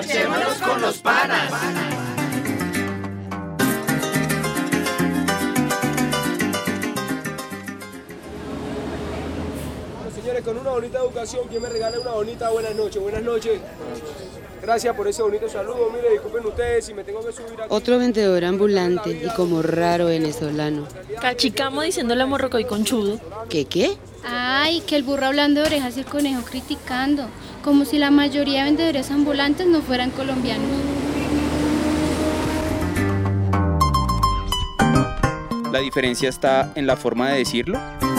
Parchémonos con los panas. Señores, con una bonita educación, ¿quién me regala una bonita buenas noches? Buenas noches. Gracias por ese bonito saludo. Mire, disculpen ustedes si me tengo que subir aquí. Otro vendedor ambulante y como raro venezolano. Cachicamo diciéndole a Morrocoy conchudo. ¿Qué? Ay, que el burro hablando de orejas y el conejo criticando. Como si la mayoría de vendedores ambulantes no fueran colombianos. La diferencia está en la forma de decirlo.